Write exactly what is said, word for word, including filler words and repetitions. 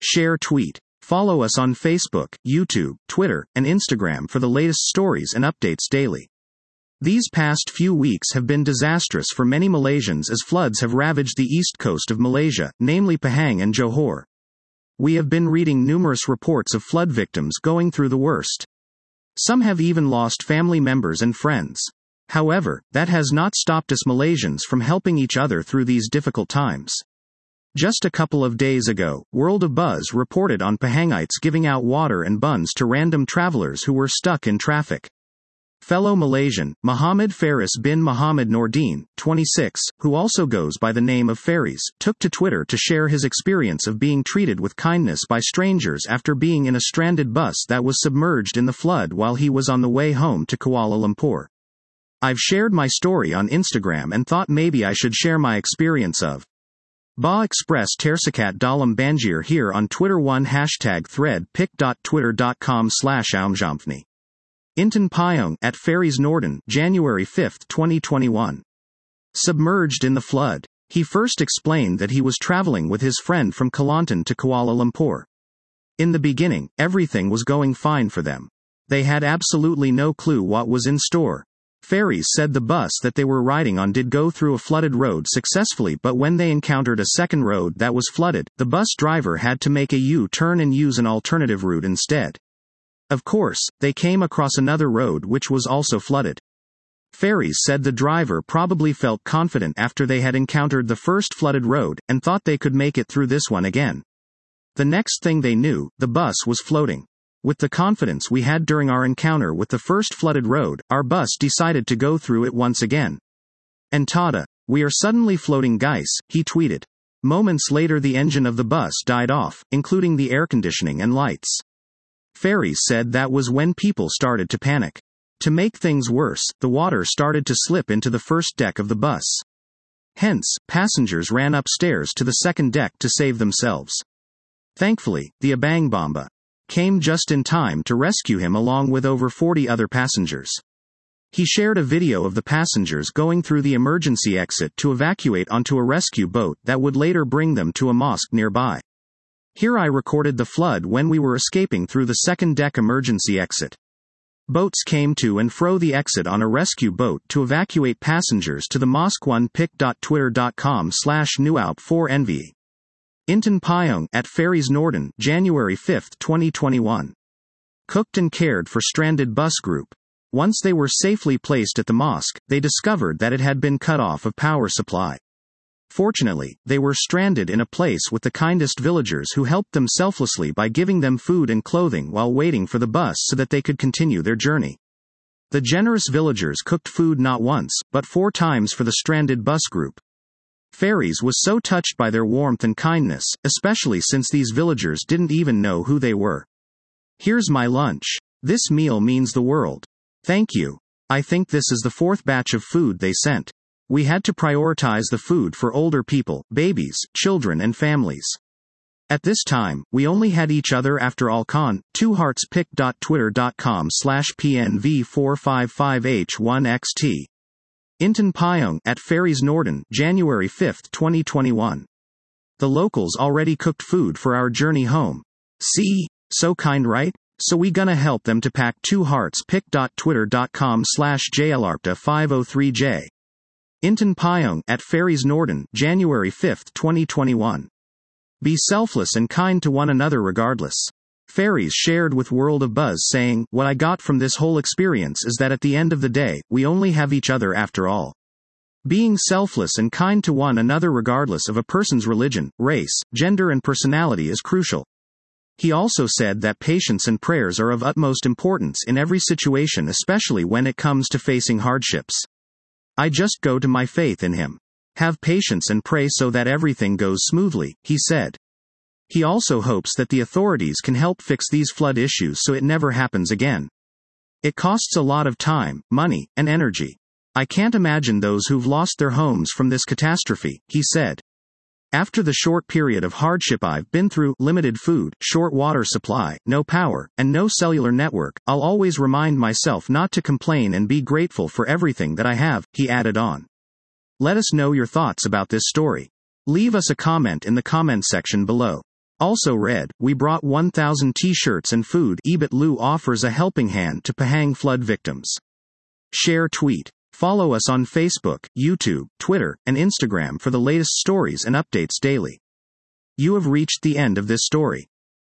share, tweet. Follow us on Facebook, YouTube, Twitter, and Instagram for the latest stories and updates daily. These past few weeks have been disastrous for many Malaysians as floods have ravaged the east coast of Malaysia, namely Pahang and Johor. We have been reading numerous reports of flood victims going through the worst. Some have even lost family members and friends. However, that has not stopped us Malaysians from helping each other through these difficult times. Just a couple of days ago, World of Buzz reported on Pahangites giving out water and buns to random travelers who were stuck in traffic. Fellow Malaysian, Muhammad Faris bin Muhammad Nordin, twenty-six, who also goes by the name of Faris, took to Twitter to share his experience of being treated with kindness by strangers after being in a stranded bus that was submerged in the flood while he was on the way home to Kuala Lumpur. I've shared my story on Instagram and thought maybe I should share my experience of Ba Express Tersekat Dalam Banjir here on Twitter. One hashtag thread pic.twitter.com slash aumjamfni. Intan Payung at Faris Nordin, January fifth, twenty twenty-one. Submerged in the flood. He first explained that he was traveling with his friend from Kelantan to Kuala Lumpur. In the beginning, everything was going fine for them. They had absolutely no clue what was in store. Faris said the bus that they were riding on did go through a flooded road successfully, but when they encountered a second road that was flooded, the bus driver had to make a U-turn and use an alternative route instead. Of course, they came across another road which was also flooded. Faris said the driver probably felt confident after they had encountered the first flooded road, and thought they could make it through this one again. The next thing they knew, the bus was floating. With the confidence we had during our encounter with the first flooded road, our bus decided to go through it once again. And tada, we are suddenly floating guys, he tweeted. Moments later the engine of the bus died off, including the air conditioning and lights. Faris said that was when people started to panic. To make things worse, the water started to slip into the first deck of the bus. Hence, passengers ran upstairs to the second deck to save themselves. Thankfully, the Abang Bomba came just in time to rescue him along with over forty other passengers. He shared a video of the passengers going through the emergency exit to evacuate onto a rescue boat that would later bring them to a mosque nearby. Here I recorded the flood when we were escaping through the second deck emergency exit. Boats came to and fro the exit on a rescue boat to evacuate passengers to the mosque. One pic.twitter.com slash nuaup four nve. Intan Payung at Faris Nordin, January fifth, twenty twenty-one. Cooked and cared for stranded bus group. Once they were safely placed at the mosque, they discovered that it had been cut off of power supply. Fortunately, they were stranded in a place with the kindest villagers who helped them selflessly by giving them food and clothing while waiting for the bus so that they could continue their journey. The generous villagers cooked food not once, but four times for the stranded bus group. Faris was so touched by their warmth and kindness, especially since these villagers didn't even know who they were. Here's my lunch. This meal means the world. Thank you. I think this is the fourth batch of food they sent. We had to prioritize the food for older people, babies, children and families. At this time, we only had each other after all. Con, two hearts pic.twitter.com slash pnv four five five h one xt. Intan Payung at Faris Nordin, January fifth, twenty twenty-one. The locals already cooked food for our journey home. See? So kind, right? So we gonna help them to pack. Two hearts pic.twitter.com slash jlarpta five oh three j. Intan Payung at Faris Nordin, January fifth, twenty twenty-one. Be selfless and kind to one another regardless. Faris shared with World of Buzz saying, what I got from this whole experience is that at the end of the day, we only have each other after all. Being selfless and kind to one another regardless of a person's religion, race, gender and personality is crucial. He also said that patience and prayers are of utmost importance in every situation, especially when it comes to facing hardships. I just go to my faith in him. Have patience and pray so that everything goes smoothly, he said. He also hopes that the authorities can help fix these flood issues so it never happens again. It costs a lot of time, money, and energy. I can't imagine those who've lost their homes from this catastrophe, he said. After the short period of hardship I've been through, limited food, short water supply, no power, and no cellular network, I'll always remind myself not to complain and be grateful for everything that I have, he added on. Let us know your thoughts about this story. Leave us a comment in the comment section below. Also read, we brought one thousand t-shirts and food. Ebit Lu offers a helping hand to Pahang flood victims. Share tweet. Follow us on Facebook, YouTube, Twitter, and Instagram for the latest stories and updates daily. You have reached the end of this story.